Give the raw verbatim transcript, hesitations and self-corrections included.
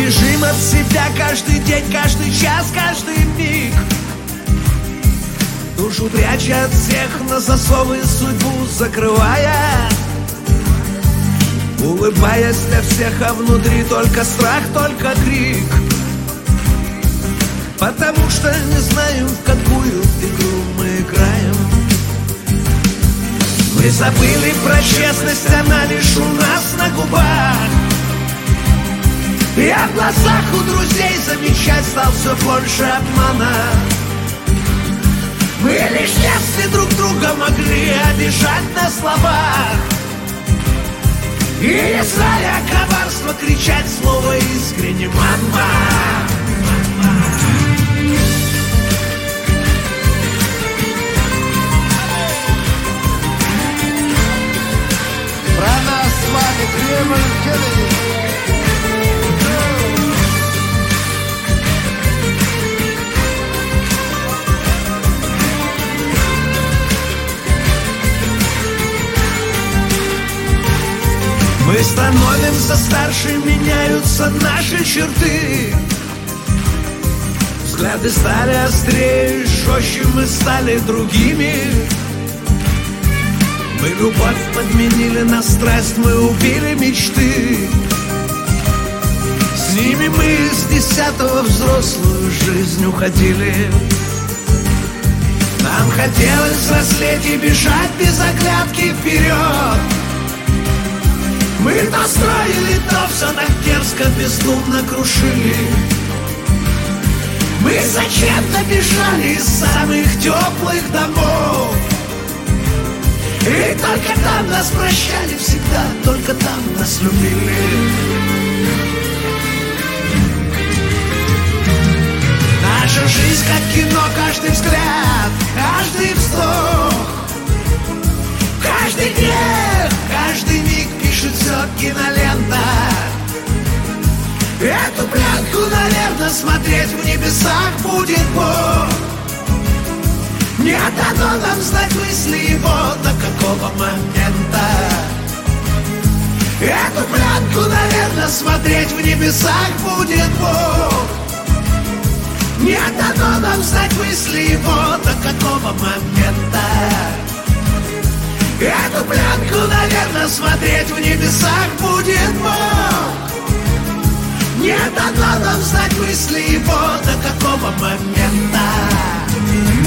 бежим от себя каждый день, каждый час, каждый миг, душу пряча от всех на засовы, судьбу закрывая, улыбаясь для всех, а внутри только страх, только крик. Потому что не знаем, в какую игру мы играем. Мы забыли про честность, она лишь у нас на губах. И в глазах у друзей замечать стал все больше обмана. Мы лишь если друг друга могли обижать на словах, и не знали о коварство кричать слово искренне «мама». Про нас с вами Кремль Кеннеди. Мы становимся старше, меняются наши черты. Взгляды стали острее, жестче мы стали другими. Мы любовь подменили на страсть, мы убили мечты. С ними мы с десятого взрослую жизнь уходили. Нам хотелось взрослеть и бежать без оглядки вперед. Мы то строили, то все так дерзко, бездумно крушили. Мы зачем-то бежали из самых теплых домов. И только там нас прощали всегда, только там нас любили. Наша жизнь как кино, каждый взгляд, каждый вздох, каждый грех, каждый миг пишет все кинолента. Эту пленку, наверное, смотреть в небесах будет Бог. Не дано нам знать мысли его до какого момента. Эту пленку, наверное, смотреть в небесах будет Бог. Не дано нам знать мысли его до какого момента. Эту пленку, наверное, смотреть в небесах будет Бог. Не дано нам знать мысли его до какого момента.